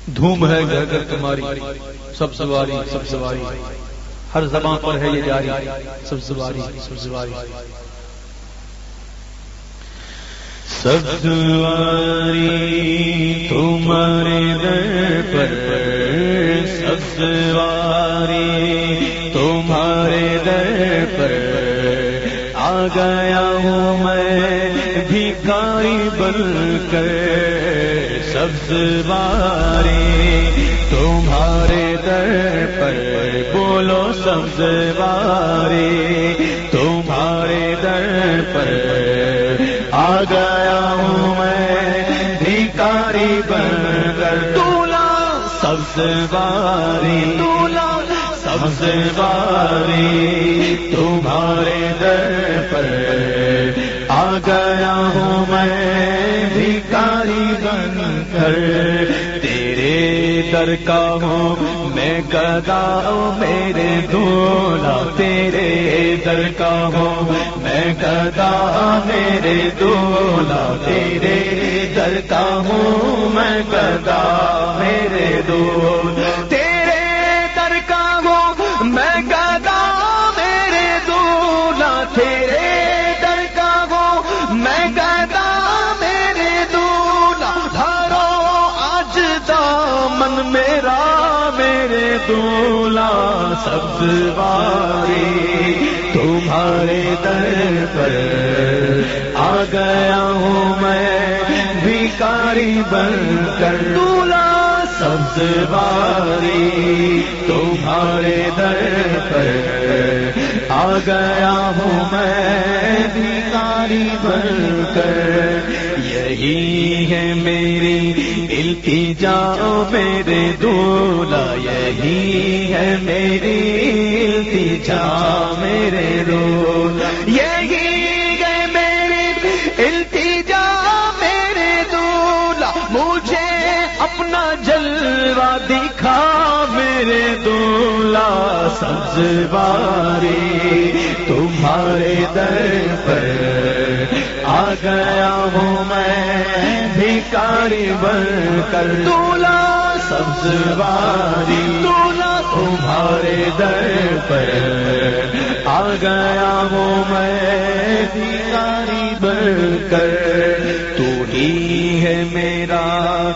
دھوم ہے گھر گھر تمہاری، سب سواری سب سواری، ہر زبان پر ہے یہ جاری، سب سواری سب سواری۔ سب سواری تمہارے در پر، سب سواری تمہارے در پر، آ گیا ہوں میں بھکاری بن کر، سب سواری تمہارے در پر، بولو سب سواری تمہارے در پر، آ گیا ہوں میں بھکاری بن کر، دولا سب سواری، دولا سب سواری تمہارے در پر، آ گیا ہوں میں بھکاری بن کر، تیرے در کا ہوں میں گدا میرے دولا، تیرے در کا ہوں میں گدا میرے دولا، تیرے در کا ہوں میں گدا میرے دولا، تیرے در کا ہوں میں گدا میرے دولا، تیرے در کا ہوں میں گدا میرے دولا، دھرو آج دامن میرا میرے دولا، سب سواری تمہارے در پر، آ گیا ہوں میں بھکاری بن کر، دولا سب سواری تمہارے در پر، آ گیا ہوں میں بھکاری بن کر، یہی ہے میری التجا میرے دولا، یہی ہے میری التجا میرے دولا، یہی ہے میری التجا میرے دولا، مجھے اپنا جلوہ دکھا میرے دولا، سب سواری تمہارے در پر، آ گیا ہوں میں بھکاری بن کر، دولا سب سواری دولا تمہارے در پر، آ گیا ہوں میں بھکاری بن کر، تو ہی ہے میرا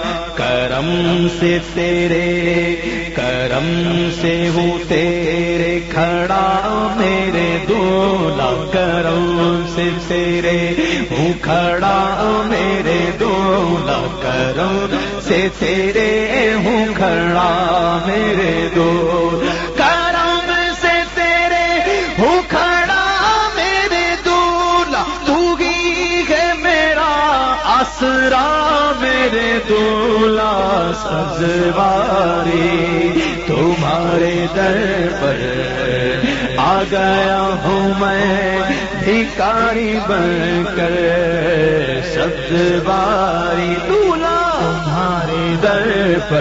کرم سے تیرے کرم سے ہوں تیرے کھڑا میرے دولا، کرم سے تیرے ہوں کھڑا میرے دولا، کرم سے تیرے ہوں کھڑا میرے دولا، کرم سے تیرے ہوں کھڑا میرے دولا، تو ہی ہے میرا آسرا میرے دولا، سب سواری تمہارے در پر، آ گیا ہوں میں بھکاری بن کر، سب سواری دولا تمہارے در پر،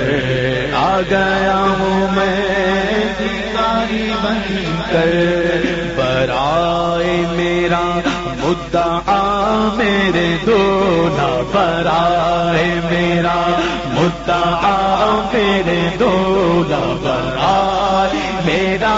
آ گیا ہوں میں بھکاری بن کر، برائے میرا مدعا میرے دولا، برائے میرا مدعا میرے دولا، برائے میرا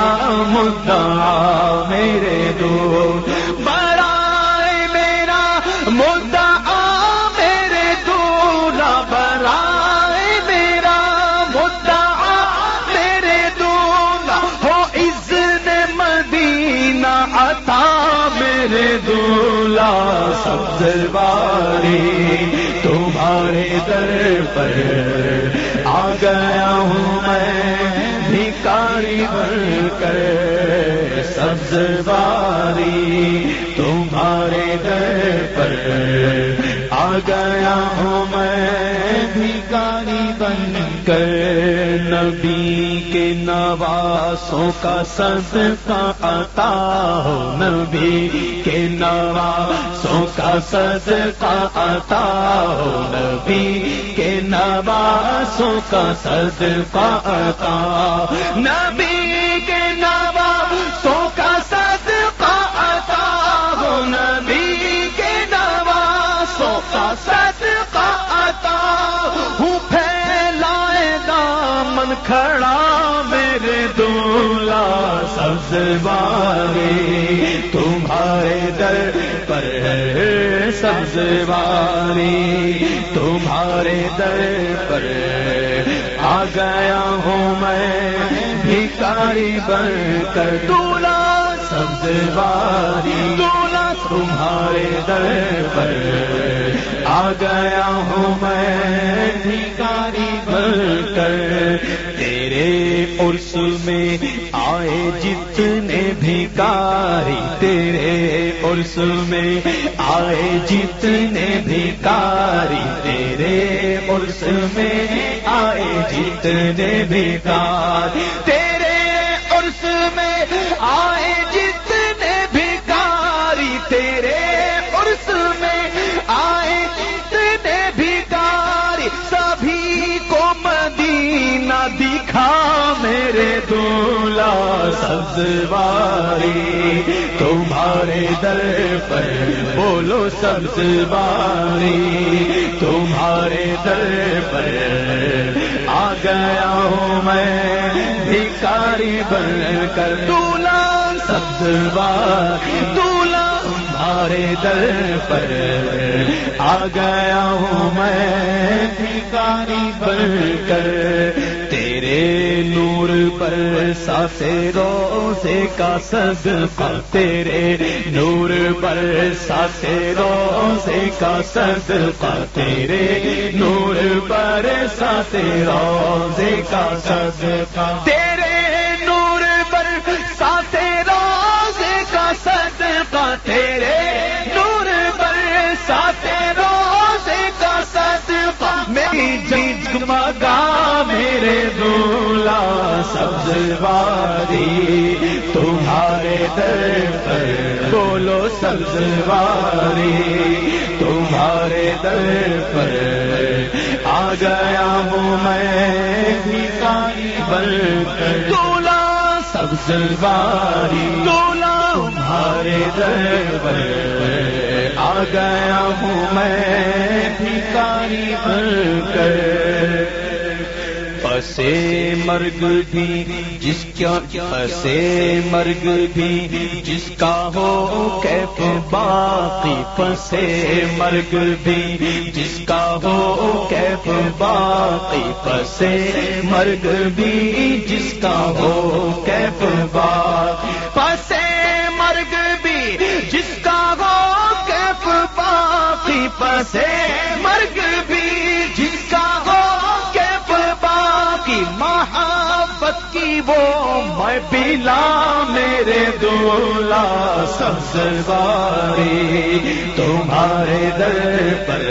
مدعا میرے دولا، برائے میرا مدعا میرے دولا، برائے میرا مدعا میرے دولا، ہو اذن مدینہ عطا میرے دولا، سب سواری تمہارے در پر، آ گیا ہوں میں بھکاری بن کر، سب سواری تمہارے در پر، آ گیا ہوں میں بھکاری بن کر، نبی کے نواسوں کا صدقہ عطا ہو، نبی کے نواسوں کا صدقہ عطا ہو، نبی کے نواسوں کا صدقہ عطا، نبی کے نواسوں کا صدقہ عطا ہو، نبی کے نواسوں کا صدقہ عطا ہوں، پھیلا کھڑا میرے دولہا سبزواری، تمہارے در پر سبزواری، تمہارے در پر آ گیا ہوں میں بھکاری بن کر، دولہا سبزواری، دولہا تمہارے در پر آ گیا ہوں میں بھکاری بن کر، تیرے عرس میں آئے جتنے بھکاری، تیرے عرس میں آئے جتنے بھکاری، تیرے عرس میں آئے جتنے بھکاری، تیرے عرس میں آئے جتنے بھکاری، تیرے عرس میں آئے جتنے بھکاری، سبھی کو مدینہ دکھا میرے دولہا سبزواری، تمہارے در پر بولو سبزواری، تمہارے در پر آ گیا ہوں میں بھکاری بن کر، دولہا سبزواری، دولہا تمہارے در پر آ گیا ہوں میں بھکاری بن کر، تیرے نور پر ساسے روزے کا صدقہ، تیرے نور پر ساسے روزے کا صدقہ، تیرے نور پر ساسے روزے کا صدقہ، تیرے نور پر ساسے روزے کا صدقہ، تیرے نور پر ساسے روزے کا صدقہ، میری جگمگا میرے دولہا سبزواری، تمہارے در پر بولو سبزواری، تمہارے در پر آ گیا ہوں میں بھکاری بن کر، دولہا سبزواری، دولہا تمہارے در پر آ گیا ہوں میں بھکاری بن کر، پسے مرگ بھی جس کا، پسے مرگ بھی جس کا ہو کیف باقی، پسے مرگ بھی جس کا ہو کیف باقی، پسے مرگ بھی جس کا ہو کیف باقی، پسے مرگ بھی جس کا ہو کیف باقی، پسے مرگ بھی جس کا ہو محبت کی وہ میں پلا میرے دولہا سبزواری، تمہارے در پر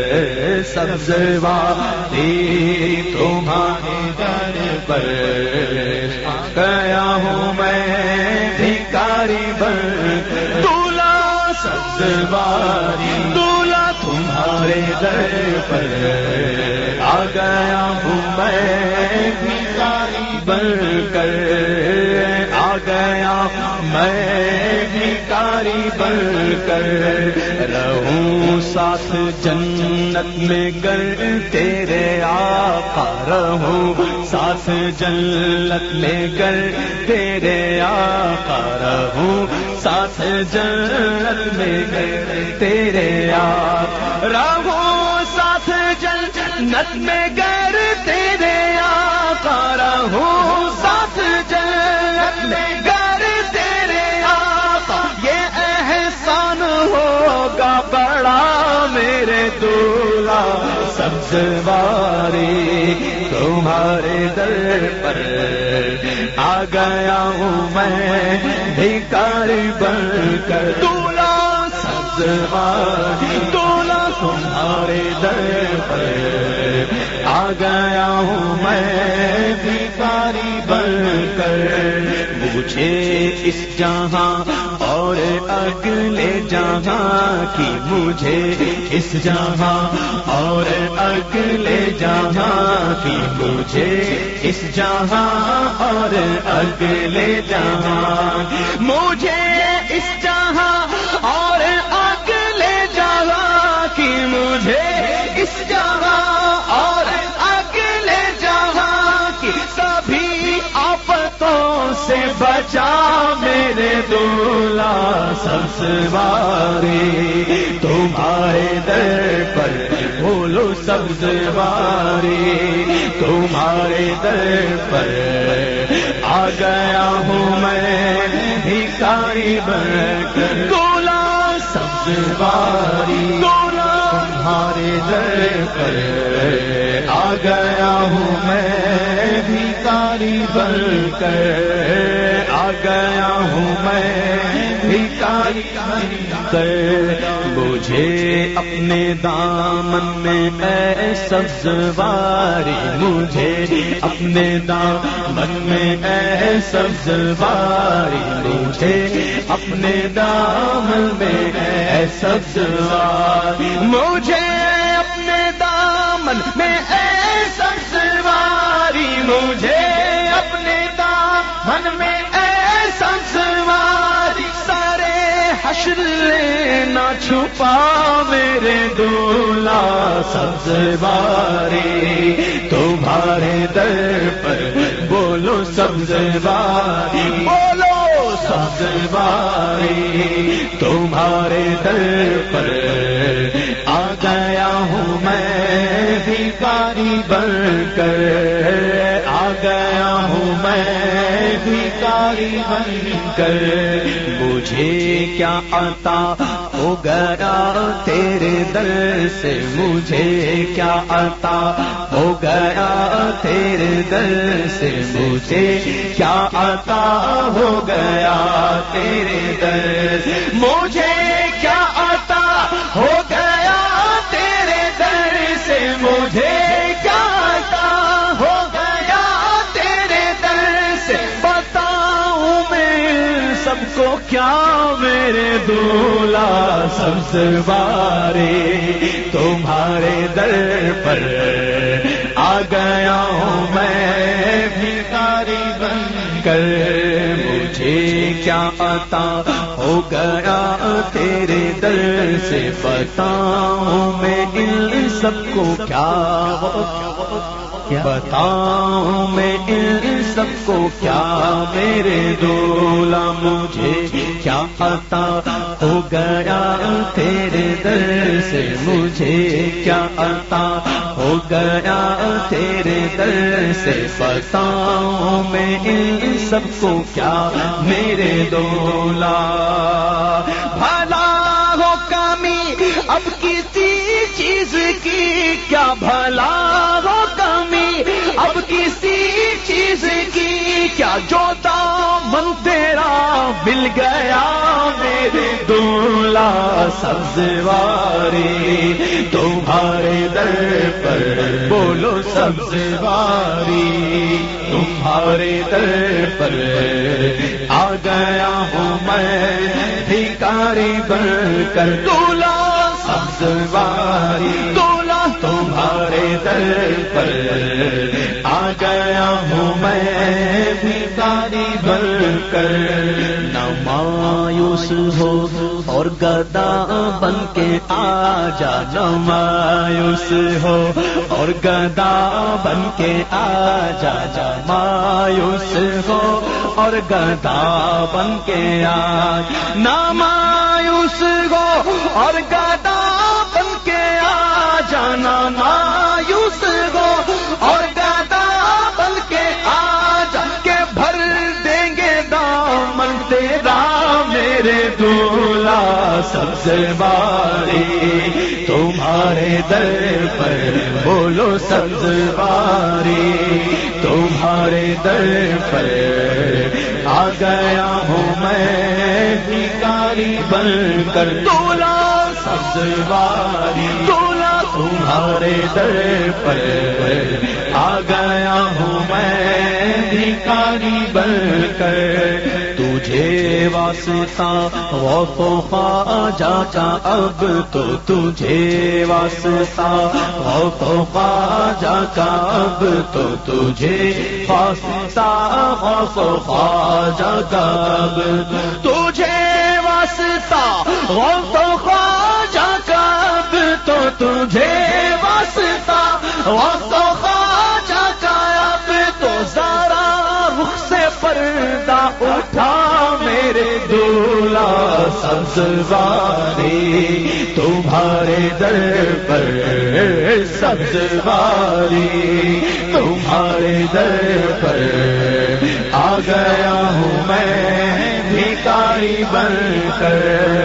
سبزواری، تمہارے در پر گیا ہوں میں بھکاری بن، دولہا سبزواری، دولہا تمہارے در پر آ گیا ہوں میں بھکاری بن کر، آ گیا میں بھکاری بن کر، رہوں ساتھ جنت میں گر تیرے آقا، رہوں ساتھ جنت میں گر تیرے آقا، رہوں ساتھ جنت میں گر تیرے آقا، رہوں ساتھ جنت میں گر تیرے آقا، رہوں ساتھ جنت میں گر تیرے آقا، یہ احسان ہوگا بڑا میرے دولہا سبزواری، تمہارے در پر آ گیا ہوں میں بھکاری بن کر، دولہا سبزواری، دولہا تمہارے در پر آ گیا ہوں میں بھکاری بن کر، مجھے اس جہاں اور اگلے جہاں کی، مجھے اس جہاں اور اگلے جہاں کی، مجھے اس جہاں اور اگلے جہاں، مجھے اس جہاں اور اگلے جہاں کی، مجھے اس جہاں اور اگلے جہاں کی، سب بچا میرے دولا سبزواری، تمہارے در پر بولو سبزواری، تمہارے در پر آ گیا ہوں میں بھکاری بن کر، دولا سبزواری، دولا تمہارے در پر آ گیا ہوں میں بھکاری بن کر، آ گیا ہوں میں بھکاری بن کر، مجھے اپنے دامن میں اے سبزواری، مجھے اپنے دامن میں اے سبزواری، مجھے اپنے دامن میں اے سبزواری، مجھے اپنے دامن میں اے سبزواری، مجھے اپنے دامن میں اے سبزواری، سارے حشر لینا چھپا میرے دولا سبزواری، تمہارے در پر بولو سبزواری، بولو سبزواری، تمہارے در پر آ گیا ہوں میں بھکاری بن کر، آ گیا ہوں میں بھکاری بن کر، مجھے کیا عطا ہو گیا تیرے در سے، مجھے کیا عطا ہو گیا تیرے در سے، مجھے کیا عطا ہو گیا تیرے در سے، مجھے کیا عطا ہو گیا تیرے در سے، مجھے کیا عطا ہو گیا تیرے در سے، بتاؤں میں سب کو کیا میرے دولا سبزواری، تمہارے در پر آ گیا ہوں میں بھکاری بن کر، مجھے کیا عطا ہو گیا تیرے در سے، بتاؤں میں ان سب کو کیا بتاؤں میں ان سب کو کیا میرے دولا، مجھے کیا عطا ہو گیا تیرے در سے، مجھے کیا عطا ہو گیا تیرے در سے، بتاؤں میں ان سب کو کیا میرے دولا، بھلا ہو کمی اب کسی چیز کی، کیا بھلا ہو کمی اب کسی چیز کی، کیا جو دامن تیرا مل گیا میرے دولا سبزواری، تمہارے در پر بولو سبزواری، تمہارے در پر آ گیا ہوں میں بھکاری بن کر، دولا سبزواری، دولا تمہارے در پر آ گیا ہوں میں بھکاری بن کر، نہ مایوس ہو اور گدا بن کے آ جا، نہ مایوس ہو اور گدا بن کے آ جا، جا مایوس ہو اور گدا بن کے آ، نہ مایوس ہو اور گدا بن کے آ جانا، مایوس ہو اور گدا بن کے آ جا، کہ بھر دیں گے دامن تیرا میرے دولا سبزواری، تمہارے در پر بولو سبزواری، تمہارے در پر آ گیا ہوں میں بھکاری بن کر، دولا سبزواری، دولا تمہارے در پر آ گیا ہوں میں بھکاری بن کر، تجھے واسطہ غوث و خواجہ کا اب تو، تجھے واسطہ غوث و خواجہ کا اب تو، تجھے واسطہ غوث و خواجہ کا اب تو، تجھے واسطہ غوث و خواجہ کا اب تو، تجھے واسطہ غوث و خواجہ کا اب تو، ذرا رخ سے پردہ سبزواری تمہارے در پر سبزواری تمہارے در پر آ گیا ہوں میں بھکاری بن کر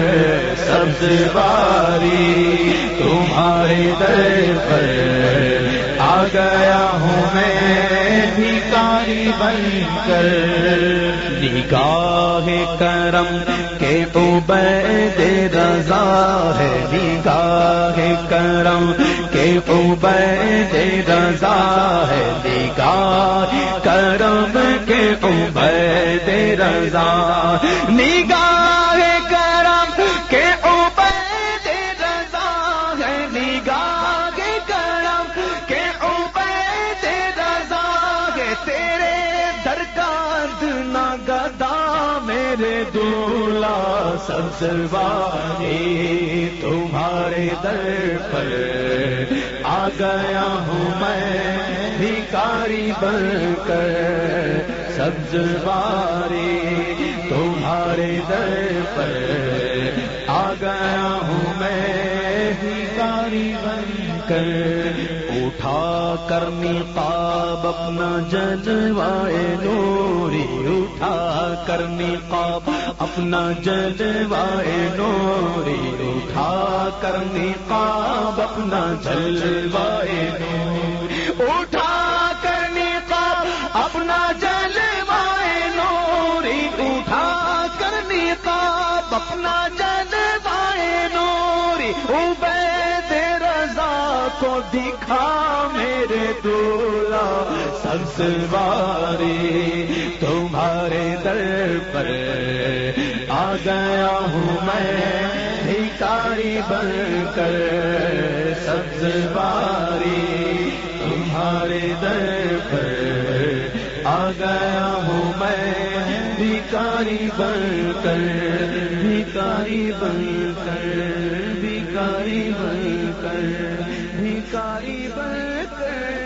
سبزواری تمہارے در پر آ گیا ہوں میں بھکاری بن کر نگاہ کرم کے عبید رضا ہے نگاہ کرم کے عبید رضا ہے نگاہ کرم کے عبید رضا نگاہ کرم کے عبید رضا ہے نگاہ کرم کے عبید رضا ہے تیرے درگاہ نہ گدا میرے دولا سبزواری تمہارے در پر آ گیا ہوں میں بھکاری بن کر سبزواری تمہارے در پر آ گیا ہوں میں بھکاری بن کر اٹھا کر نقاب اپنا جلوائے نوری اٹھا کر نقاب اپنا جلوائے نوری اٹھا کر نقاب اپنا جلوائے نوری اٹھا کر نقاب اپنا جلوائے نوری اٹھا کر نقاب اپنا جلوائے نوری عبید رضا کو دکھا میرے دولا سبزواری تمہارے در پر آ گیا ہوں میں بھکاری بن کر سبزواری تمہارے در پر آ گیا ہوں میں بھکاری بن کر بھکاری بن کر بھکاری بن کر بھکاری بن کر